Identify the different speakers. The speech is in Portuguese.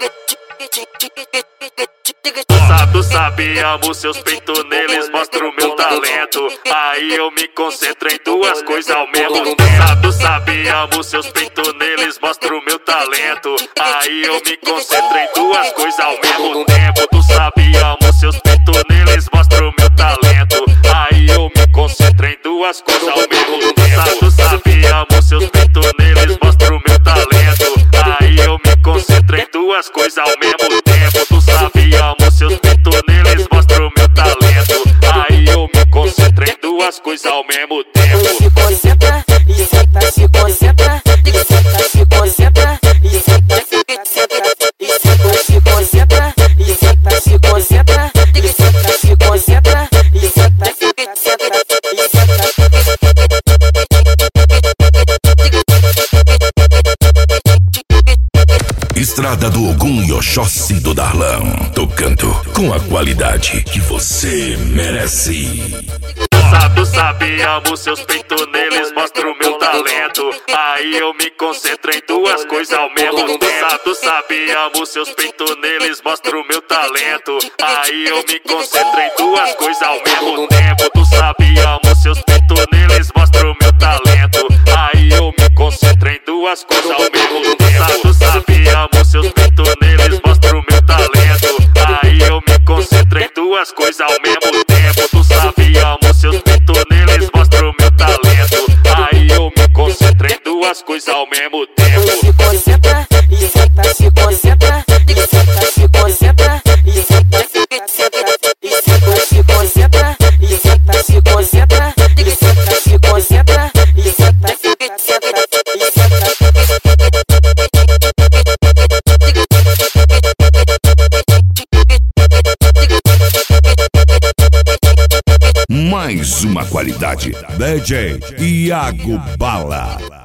Speaker 1: Tu sabe, amo seus peitos neles, mostro o meu talento. Aí eu me concentro em duas coisas ao mesmo tempo. Tu sabe, amo seus peitos neles, mostro o meu talento. Aí eu me concentro em duas coisas ao mesmo tempo. Tu sabe, amo seus peitos neles, mostro o meu talento. Aí eu me concentro em duas coisas ao mesmo tempo. Tu sabe, amo seus peitos neles, mostro o meu talento. Aí eu me concentro em duas coisas ao mesmo tempo. Tu sabe, amo seus peitos neles, mostro o meu talento. Aí eu me concentro em duas coisas ao mesmo tempo.
Speaker 2: Se concentra e senta, se concentra e senta, se concentra e senta, e senta, se concentra e senta, se concentra e senta, se concentra e senta, e senta.
Speaker 3: Estrada do Ogum e Oxóssi do Darlan, tocando com a qualidade que você merece.
Speaker 1: Tu sabe, amo seus peitos neles, mostro o meu talento. Aí eu me concentro em duas coisas ao mesmo tempo. Tu sabe, amo seus peitos neles, mostro o meu talento. Aí eu me concentro em duas coisas ao mesmo tempo. Tu sabe, amo seus peitos neles, mostro o meu talento. Aí eu me concentro em duas coisas ao mesmo tempo. Tu sabe, amo seus peitos neles, mostro o meu talento. Aí eu me concentro em duas coisas ao mesmo tempo. Tu sabe, amo seus peitos neles, mostro o meu talento. Aí eu me concentro em duas coisas ao mesmo tempo.
Speaker 2: Se concentra e senta, se concentra e senta, se concentra e senta, e senta, se concentra e senta, se concentra e senta, se concentra e senta, e senta.
Speaker 3: Mais uma qualidade, DJ Iago Bala.